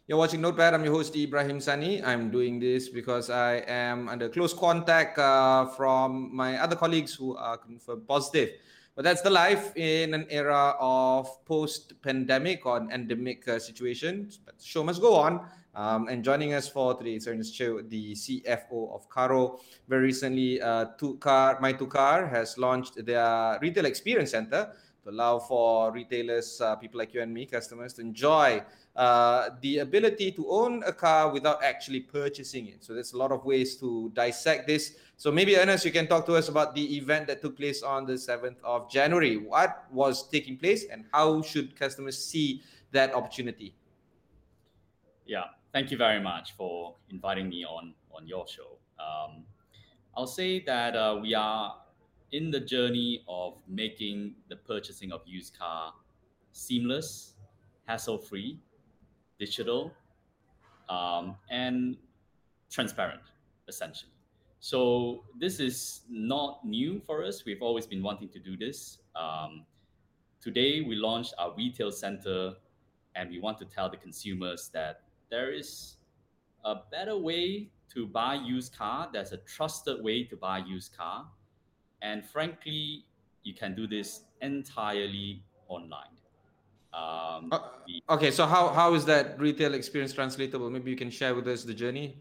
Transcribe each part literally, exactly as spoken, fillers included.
You're watching Notepad. I'm your host Ibrahim Sani. I'm doing this because I am under close contact uh, from my other colleagues who are confirmed positive. But that's the life in an era of post-pandemic or an endemic uh, situation. But the show must go on. Um, and joining us for today's Ernest Cho, the C F O of Caro. Very recently, uh, Tukar, My Tukar has launched their retail experience center to allow for retailers, uh, people like you and me, customers, to enjoy uh, the ability to own a car without actually purchasing it. So there's a lot of ways to dissect this. So maybe Ernest, you can talk to us about the event that took place on the seventh of January. What was taking place and how should customers see that opportunity? Yeah, thank you very much for inviting me on on your show. Um, I'll say that uh, we are in the journey of making the purchasing of used car seamless, hassle-free, digital, um, and transparent, essentially. So this is not new for us. We've always been wanting to do this. Um, Today, we launched our retail center, and we want to tell the consumers that there is a better way to buy used car. There's a trusted way to buy used car, and frankly, you can do this entirely online. Um, Uh, the okay, so how, how is that retail experience translatable? Maybe you can share with us the journey.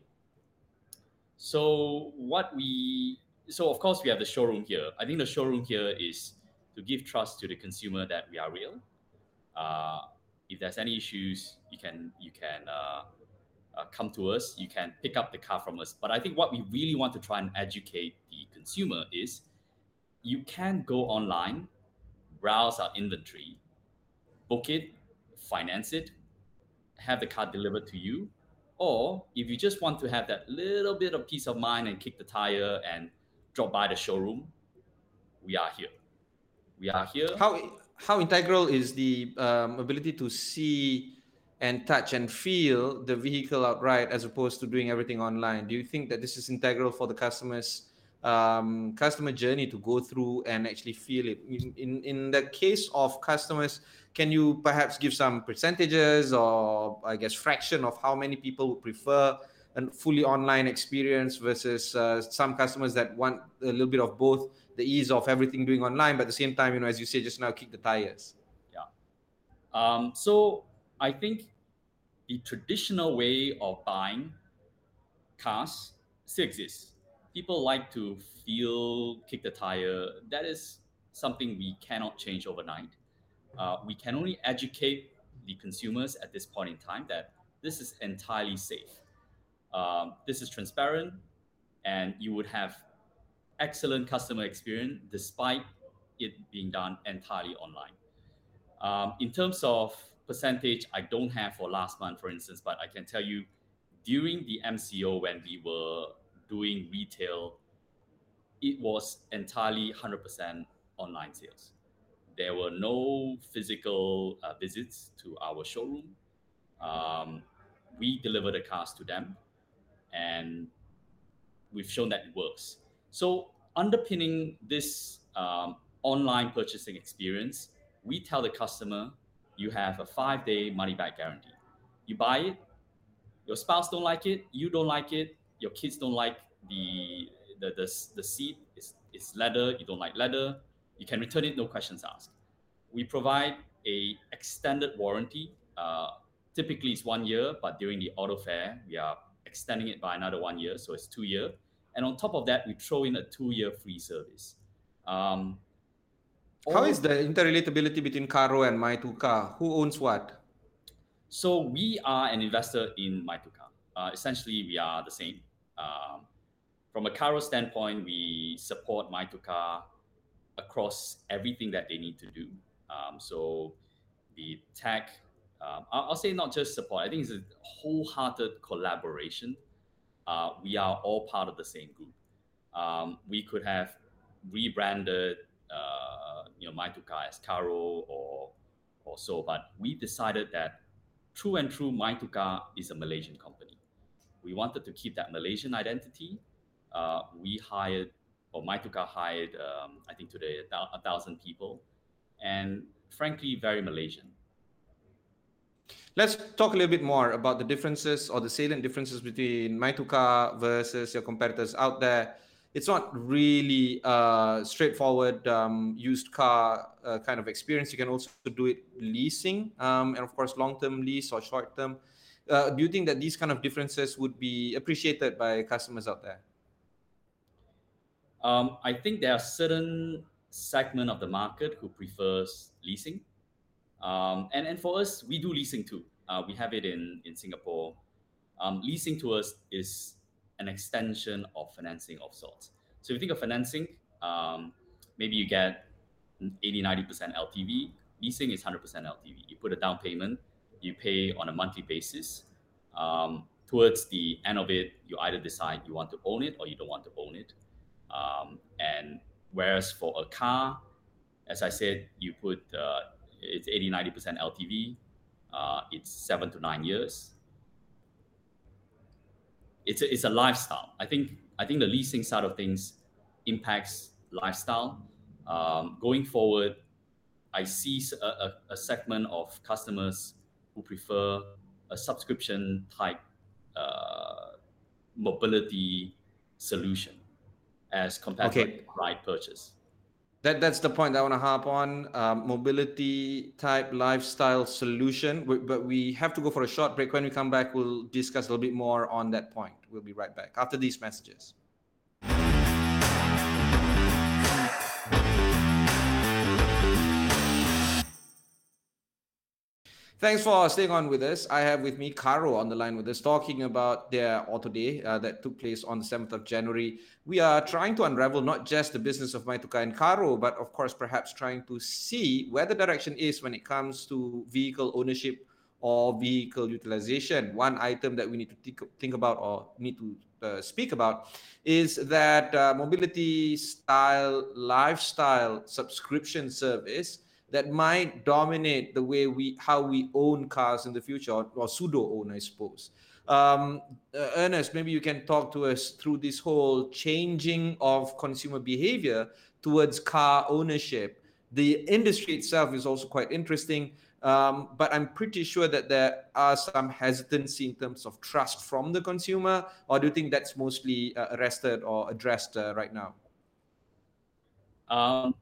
so what we so of course we have the showroom here. I think the showroom here is to give trust to the consumer that we are real. Uh, if there's any issues, you can you can uh, uh, come to us. You can pick up the car from us. But I think what we really want to try and educate the consumer is you can go online, browse our inventory, book it, finance it, have the car delivered to you. Or if you just want to have that little bit of peace of mind and kick the tire and drop by the showroom, we are here. We are here. how how integral is the um, ability to see and touch and feel the vehicle outright as opposed to doing everything online? Do you think that this is integral for the customers um, customer journey to go through and actually feel it? In, in in the case of customers, can you perhaps give some percentages or I guess fraction of how many people would prefer a fully online experience versus uh, some customers that want a little bit of both, the ease of everything doing online, but at the same time, you know, as you say just now, kick the tires. Yeah. Um, so I think the traditional way of buying cars still exists. People like to feel, kick the tire. That is something we cannot change overnight. Uh, we can only educate the consumers at this point in time that this is entirely safe. Um, this is transparent, and you would have excellent customer experience despite it being done entirely online. Um, in terms of percentage, I don't have for last month, for instance, but I can tell you during the M C O when we were doing retail, it was entirely one hundred percent online sales. There were no physical uh, visits to our showroom. Um, we deliver the cars to them, and we've shown that it works. So, underpinning this um, online purchasing experience, we tell the customer you have a five day money back guarantee. You buy it, your spouse don't like it, you don't like it, your kids don't like the the the, the seat is is leather, you don't like leather, you can return it, no questions asked. We provide a extended warranty. Uh, typically it's one year, but during the auto fair we are extending it by another one year, so it's two year. And on top of that, we throw in a two year free service. Um, How all is the interrelatability between Caro and My two Car? Who owns what? So we are an investor in Maituka. Uh, essentially, we are the same. Um, from a Caro standpoint, we support Maituka across everything that they need to do. Um, so the tech, um, I'll, I'll say not just support. I think it's a wholehearted collaboration. Uh, we are all part of the same group. Um, we could have rebranded, uh, you know, Maituka as Caro or or so, but we decided that true and true, Maituka is a Malaysian company. We wanted to keep that Malaysian identity. Uh, we hired, or Maituka hired, um, I think today a, thou- a thousand people, and frankly, very Malaysian. Let's talk a little bit more about the differences or the salient differences between My2Car versus your competitors out there. It's not really a straightforward um, used car uh, kind of experience. You can also do it leasing, um, and of course, long-term lease or short-term. Uh, do you think that these kind of differences would be appreciated by customers out there? Um, I think there are certain segment of the market who prefers leasing, um, and and for us, we do leasing too. Uh, we have it in in Singapore. Um, leasing to us is an extension of financing of sorts. So if you think of financing, um, maybe you get eighty, ninety percent L T V. Leasing is one hundred percent L T V. You put a down payment, you pay on a monthly basis. Um, towards the end of it, you either decide you want to own it or you don't want to own it. Um, and whereas for a car, as I said, you put uh, it's eighty, ninety percent L T V. Uh, it's seven to nine years. It's a, it's a lifestyle. I think I think the leasing side of things impacts lifestyle. Um, going forward, I see a, a, a segment of customers who prefer a subscription type uh, mobility solution as compared to Okay. a ride purchase. That that's the point I want to harp on. Um, mobility type lifestyle solution. We, but we have to go for a short break. When we come back, we'll discuss a little bit more on that point. We'll be right back after these messages. Thanks for staying on with us. I have with me Caro on the line with us, talking about their Auto Day uh, that took place on the seventh of January. We are trying to unravel not just the business of My2Car and Caro, but of course, perhaps trying to see where the direction is when it comes to vehicle ownership or vehicle utilization. One item that we need to think, think about or need to uh, speak about is that uh, mobility style lifestyle subscription service that might dominate the way we how we own cars in the future, or, or pseudo own, I suppose. Um, uh, Ernest, maybe you can talk to us through this whole changing of consumer behavior towards car ownership. The industry itself is also quite interesting, um, but I'm pretty sure that there are some hesitancy in terms of trust from the consumer. Or do you think that's mostly uh, arrested or addressed uh, right now? Um,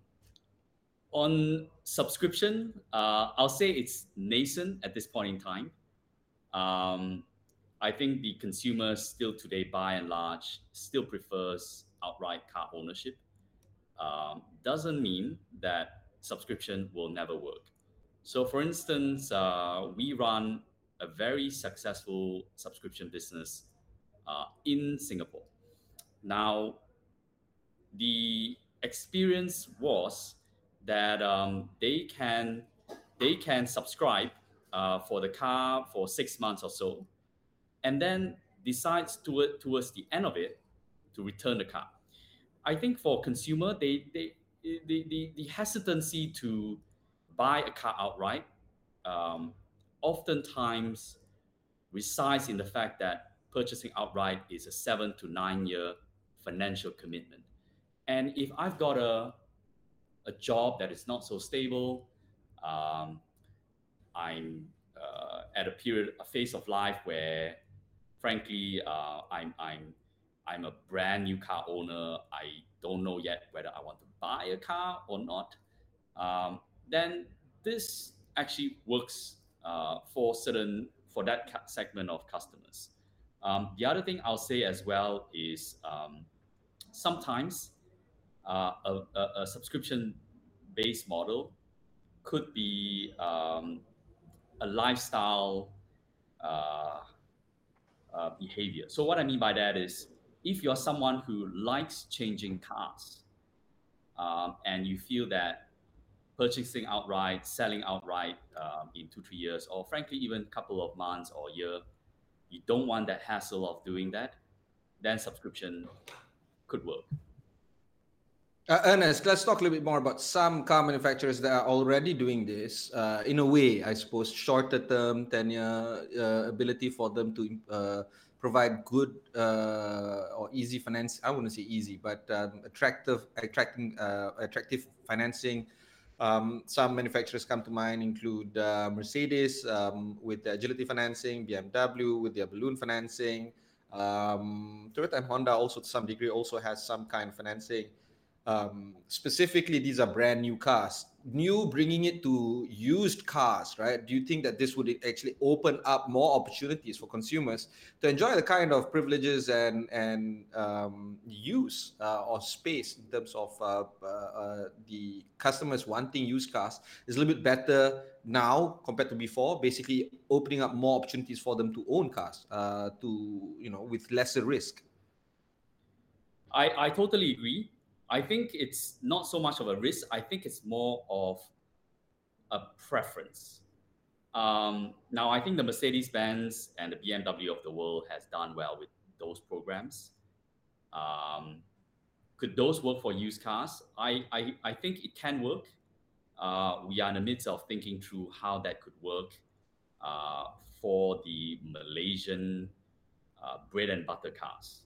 on subscription, uh, I'll say it's nascent at this point in time. Um, I think the consumer still today, by and large, still prefers outright car ownership. Um, doesn't mean that subscription will never work. So, for instance, uh, we run a very successful subscription business uh, in Singapore. Now, the experience was that um, they can they can subscribe uh, for the car for six months or so, and then decides toward, towards the end of it to return the car. I think for consumer, they they the the, the hesitancy to buy a car outright um, oftentimes resides in the fact that purchasing outright is a seven to nine year financial commitment. And if I've got a a job that is not so stable, um, I'm uh, at a period, a phase of life where, frankly, uh, I'm I'm I'm a brand new car owner. I don't know yet whether I want to buy a car or not. Um, then this actually works uh, for certain for that ca- segment of customers. Um, the other thing I'll say as well is um, sometimes uh, a, a, a subscription-based model could be um, a lifestyle uh, uh, behavior. So what I mean by that is, if you're someone who likes changing cars, um, and you feel that purchasing outright, selling outright um, in two, three years, or frankly, even a couple of months or a year, you don't want that hassle of doing that, then subscription could work. Uh, Ernest, let's talk a little bit more about some car manufacturers that are already doing this uh, in a way, I suppose, shorter term tenure uh, ability for them to uh, provide good uh, or easy finance. I wouldn't say easy, but um, attractive, attracting, uh, attractive financing Um, some manufacturers come to mind include uh, Mercedes um, with the agility financing, B M W with their balloon financing. Um, Toyota and Honda also, to some degree, also has some kind of financing. Um, specifically, these are brand new cars. New, bringing it to used cars, right? Do you think that this would actually open up more opportunities for consumers to enjoy the kind of privileges and and um, use uh, or space in terms of uh, uh, uh, the customers wanting used cars is a little bit better now compared to before, basically opening up more opportunities for them to own cars uh, to, you know, with lesser risk. I, I totally agree. I think it's not so much of a risk. I think it's more of a preference. Um, now, I think the Mercedes-Benz and the B M W of the world has done well with those programs. Um, could those work for used cars? I, I, I think it can work. Uh, we are in the midst of thinking through how that could work uh, for the Malaysian uh, bread and butter cars.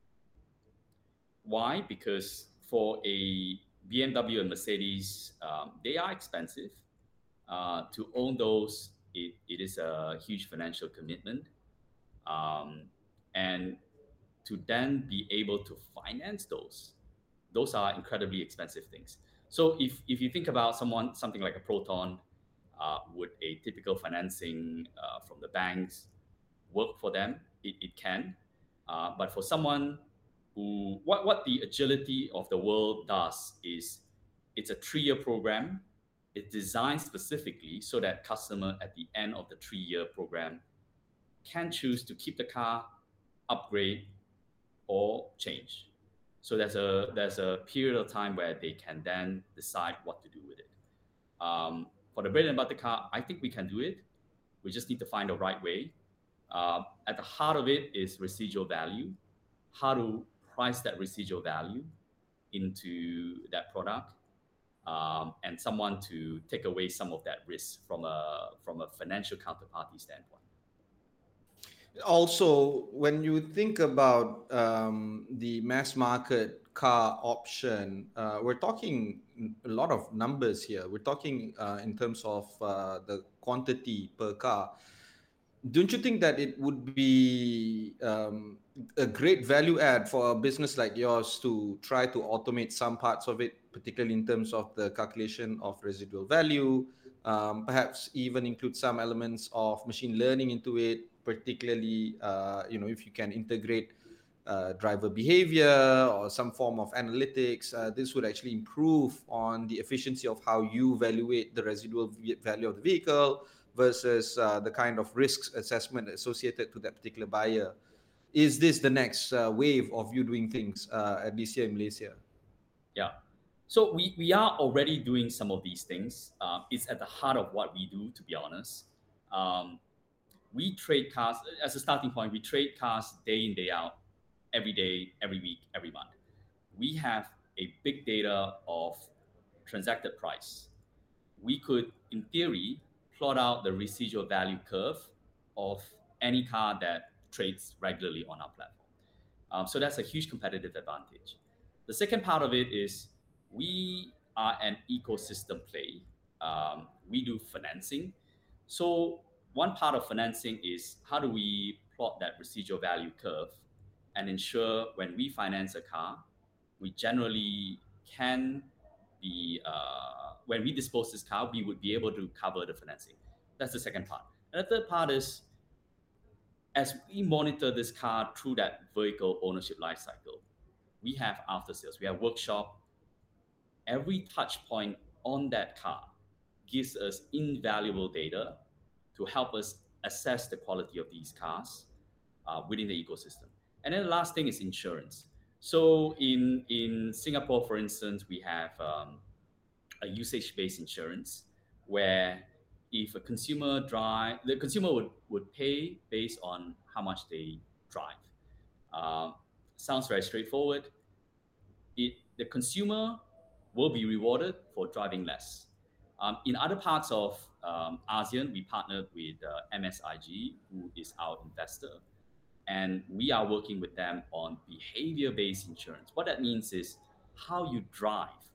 Why? Because for a B M W and Mercedes, um, they are expensive. Uh, to own those, it, it is a huge financial commitment. Um, and to then be able to finance those, those are incredibly expensive things. So if, if you think about someone, something like a Proton, uh, would a typical financing uh, from the banks work for them? It, it can. Uh, but for someone who, what, what the agility of the world does is it's a three-year program. It's designed specifically so that customer at the end of the three-year program can choose to keep the car, upgrade, or change. So there's a there's a period of time where they can then decide what to do with it. Um, for the bread and butter car, I think we can do it. We just need to find the right way. Uh, at the heart of it is residual value. How to price that residual value into that product, um, and someone to take away some of that risk from a from a financial counterparty standpoint. Also, when you think about um, the mass market car option, uh, we're talking a lot of numbers here. We're talking uh, in terms of uh, the quantity per car. Don't you think that it would be um, a great value add for a business like yours to try to automate some parts of it, particularly in terms of the calculation of residual value, um, perhaps even include some elements of machine learning into it, particularly uh, you know, if you can integrate uh, driver behavior or some form of analytics, uh, this would actually improve on the efficiency of how you evaluate the residual value of the vehicle versus uh, the kind of risks assessment associated to that particular buyer. Is this the next uh, wave of you doing things, uh, at least here in Malaysia? Yeah. So we, we are already doing some of these things. Uh, it's at the heart of what we do, to be honest. Um, we trade cars as a starting point. We trade cars day in, day out, every day, every week, every month. We have a big data of transacted price. We could, in theory, plot out the residual value curve of any car that trades regularly on our platform. Um, so that's a huge competitive advantage. The second part of it is we are an ecosystem play. Um, we do financing. So one part of financing is how do we plot that residual value curve and ensure when we finance a car, we generally can be, uh, when we dispose this car, we would be able to cover the financing. That's the second part. And the third part is as we monitor this car through that vehicle ownership life cycle, we have after sales, we have workshop. Every touch point on that car gives us invaluable data to help us assess the quality of these cars uh, within the ecosystem. And then the last thing is insurance. So in, in Singapore, for instance, we have um, a usage-based insurance where if a consumer drive, the consumer would, would pay based on how much they drive. Uh, sounds very straightforward. It, the consumer will be rewarded for driving less. Um, in other parts of um, ASEAN, we partnered with uh, M S I G, who is our investor, and we are working with them on behavior-based insurance. What that means is how you drive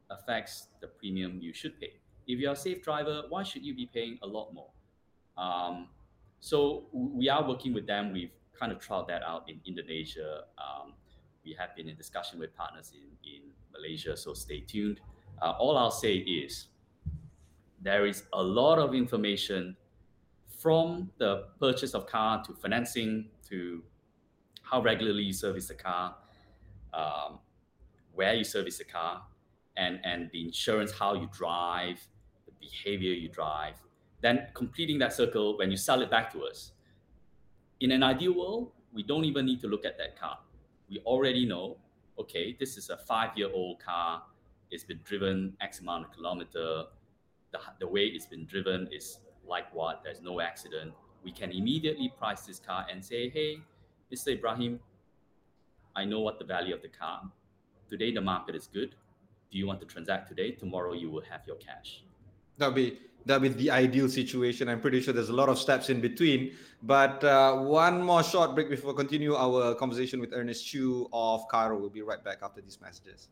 affects the premium you should pay. If you're a safe driver, why should you be paying a lot more? Um, so we are working with them. We've kind of tried that out in Indonesia. Um, we have been in discussion with partners in, in Malaysia, so stay tuned. Uh, all I'll say is there is a lot of information from the purchase of car to financing to how regularly you service the car, um, where you service the car, and, and the insurance, how you drive, the behavior you drive. Then completing that circle, when you sell it back to us, in an ideal world, we don't even need to look at that car. We already know, okay, this is a five-year-old car. It's been driven X amount of kilometer. The, the way it's been driven is like what? There's no accident. We can immediately price this car and say, hey, Mister Ibrahim, I know what the value of the car. Today, the market is good. Do you want to transact today? Tomorrow, you will have your cash. That'll be that'll be the ideal situation. I'm pretty sure there's a lot of steps in between. But uh, one more short break before we continue our conversation with Ernest Chew of Carro. We'll be right back after these messages.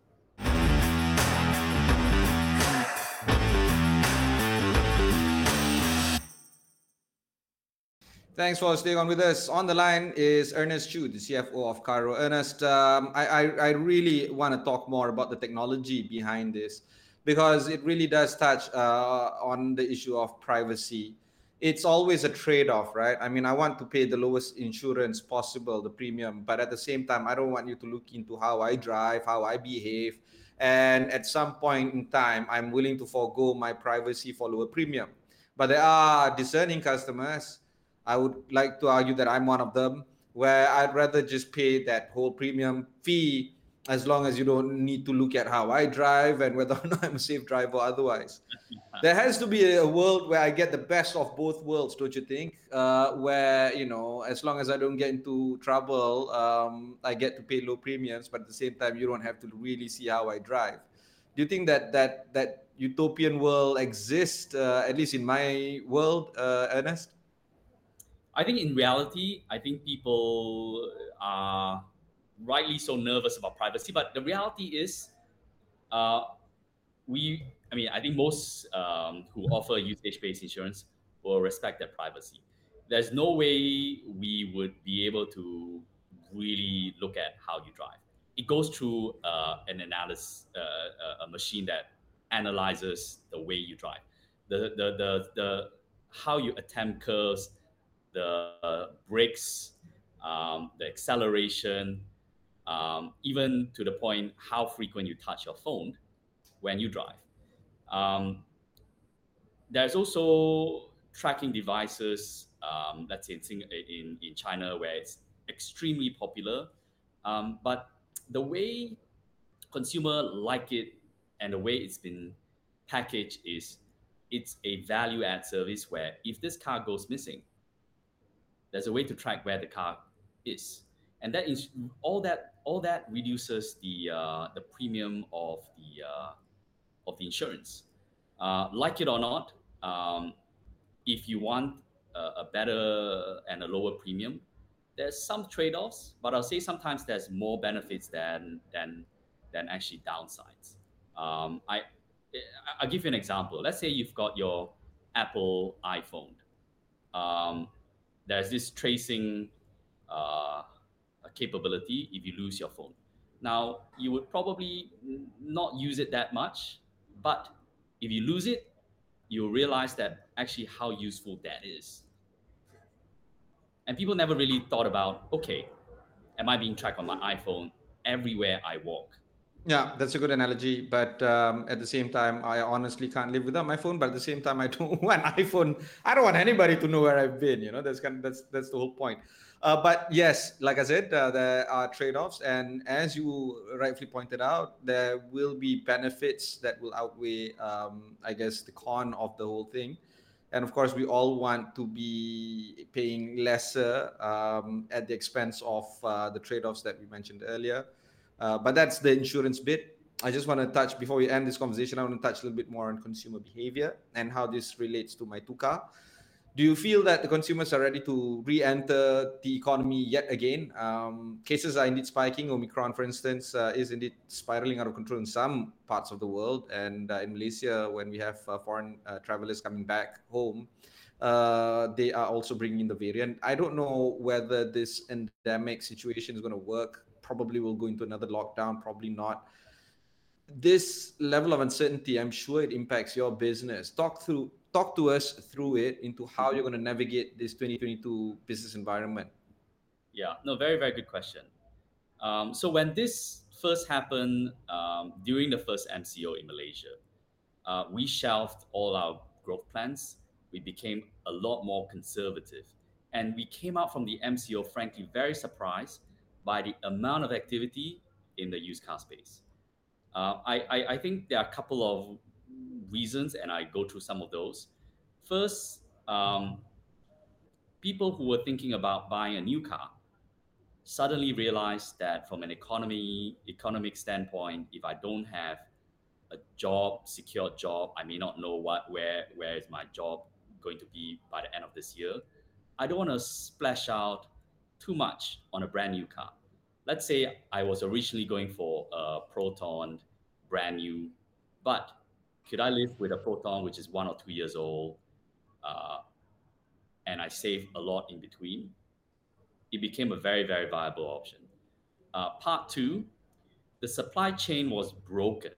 Thanks for staying on with us. On the line is Ernest Chew, the C F O of Carro. Ernest, um, I, I, I really want to talk more about the technology behind this, because it really does touch uh, on the issue of privacy. It's always a trade-off, right? I mean, I want to pay the lowest insurance possible, the premium, but at the same time, I don't want you to look into how I drive, how I behave. And at some point in time, I'm willing to forego my privacy for lower premium. But there are discerning customers. I would like to argue that I'm one of them, where I'd rather just pay that whole premium fee as long as you don't need to look at how I drive and whether or not I'm a safe driver or otherwise. There has to be a world where I get the best of both worlds, don't you think? Uh, where, you know, as long as I don't get into trouble, um, I get to pay low premiums, but at the same time, you don't have to really see how I drive. Do you think that that that utopian world exists, uh, at least in my world, uh, Ernest? I think in reality, I think people are rightly so nervous about privacy, but the reality is, uh, we, I mean, I think most um, who offer usage-based insurance will respect their privacy. There's no way we would be able to really look at how you drive. It goes through uh, an analysis, uh, a machine that analyzes the way you drive, the the the, the how you attempt curves, the uh, brakes, um, the acceleration, um, even to the point how frequent you touch your phone when you drive. Um, there's also tracking devices, um, let's say in, in, in China, where it's extremely popular. Um, but the way consumer like it and the way it's been packaged is it's a value add service where if this car goes missing, there's a way to track where the car is, and that is all that all that reduces the uh, the premium of the uh, of the insurance. Uh, like it or not, um, if you want a, a better and a lower premium, there's some trade-offs, but I'll say sometimes there's more benefits than than than actually downsides. Um, I I'll give you an example. Let's say you've got your Apple iPhone. Um, there's this tracing uh, capability if you lose your phone. Now, you would probably not use it that much, but if you lose it, you'll realize that actually how useful that is. And people never really thought about, okay, am I being tracked on my iPhone everywhere I walk? Yeah, that's a good analogy. But um, at the same time, I honestly can't live without my phone. But at the same time, I don't want iPhone. I don't want anybody to know where I've been. You know, that's kind of that's that's the whole point. Uh, but yes, like I said, uh, there are trade-offs, and as you rightfully pointed out, there will be benefits that will outweigh, um, I guess, the con of the whole thing. And of course, we all want to be paying lesser um, at the expense of uh, the trade-offs that we mentioned earlier. Uh, but that's the insurance bit. I just want to touch, before we end this conversation, I want to touch a little bit more on consumer behavior and how this relates to my Tuka. Do you feel that the consumers are ready to re-enter the economy yet again? Um, cases are indeed spiking. Omicron, for instance, uh, is indeed spiraling out of control in some parts of the world. And uh, in Malaysia, when we have uh, foreign uh, travelers coming back home, uh, they are also bringing in the variant. I don't know whether this endemic situation is going to work. Probably will go into another lockdown, probably not. This level of uncertainty, I'm sure it impacts your business. Talk through, talk to us through it into how you're Mhm. going to navigate this twenty twenty-two business environment. Yeah, no, very, very good question. Um, so when this first happened um, during the first M C O in Malaysia, uh, we shelved all our growth plans. We became a lot more conservative. And we came out from the M C O, frankly, very surprised by the amount of activity in the used car space. Uh, I, I, I think there are a couple of reasons, and I go through some of those. First, um, people who were thinking about buying a new car suddenly realized that from an economy economic standpoint, if I don't have a job, secure job, I may not know what where where is my job going to be by the end of this year. I don't want to splash out too much on a brand new car. Let's say I was originally going for a Proton brand new, but could I live with a Proton which is one or two years old, uh, and I save a lot in between? It became a very, very viable option. Uh, part two, the supply chain was broken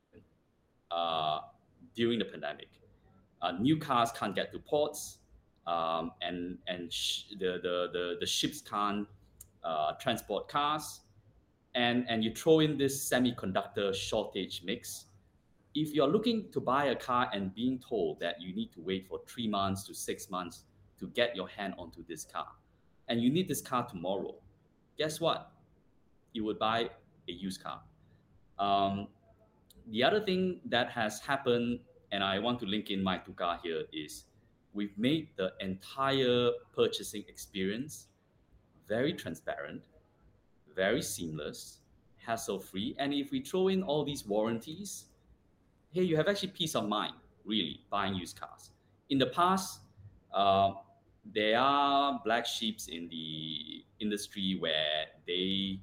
uh, during the pandemic. Uh, new cars can't get to ports, um, and and sh- the, the the the ships can't uh, transport cars, and and you throw in this semiconductor shortage mix. If you're looking to buy a car and being told that you need to wait for three months to six months to get your hand onto this car, and you need this car tomorrow, guess what? You would buy a used car. Um, the other thing that has happened, and I want to link in my Tuka here, is we've made the entire purchasing experience very transparent, very seamless, hassle free. And if we throw in all these warranties, hey, you have actually peace of mind, really, buying used cars. In the past, uh, there are black sheeps in the industry where they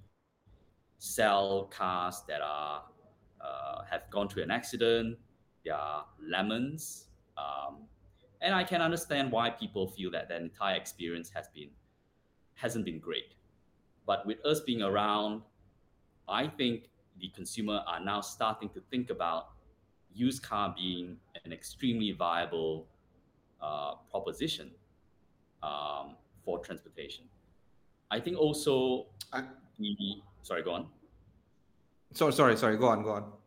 sell cars that are uh, have gone through an accident. They are lemons, um, and I can understand why people feel that the entire experience has been hasn't been great. But with us being around, I think the consumer are now starting to think about used car being an extremely viable uh, proposition um, for transportation. I think also I, the sorry, go on. sorry, sorry, sorry. Go on, go on.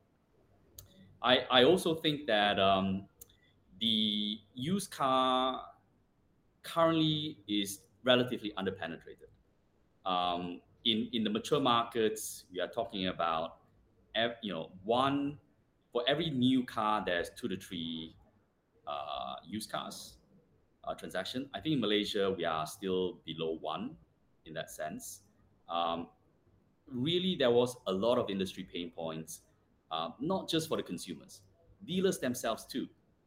I, I also think that um, the used car currently is relatively underpenetrated. Um, in in the mature markets, we are talking about ev- you know one for every new car, there's two to three uh, used cars uh, transaction. I think in Malaysia we are still below one in that sense. Um, Really, there was a lot of industry pain points, uh, not just for the consumers, dealers themselves too.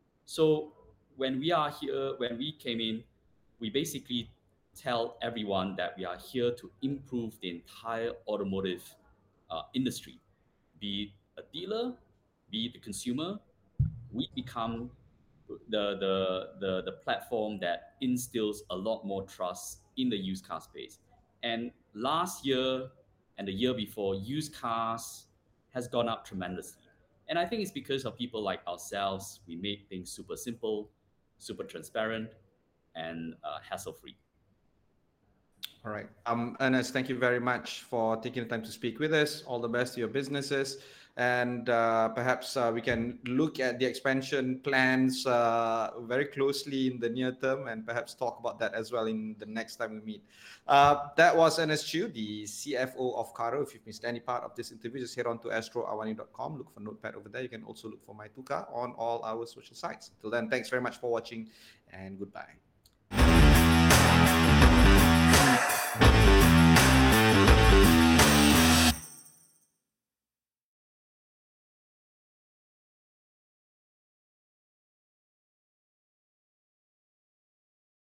So when we are here, when we came in, we basically tell everyone that we are here to improve the entire automotive uh, industry, be it a dealer, be it the consumer. We become the, the the the platform that instills a lot more trust in the used car space. And last year and the year before, used cars has gone up tremendously. And I think it's because of people like ourselves. We make things super simple, super transparent, and uh, hassle free. All right. Um, Ernest, thank you very much for taking the time to speak with us. All the best to your businesses. And uh, perhaps uh, we can look at the expansion plans uh, very closely in the near term and perhaps talk about that as well in the next time we meet. Uh, that was Ernest Chew, the C F O of Caro. If you've missed any part of this interview, just head on to astro awani dot com. Look for Notepad over there. You can also look for my Tuka on all our social sites. Till then, thanks very much for watching and goodbye.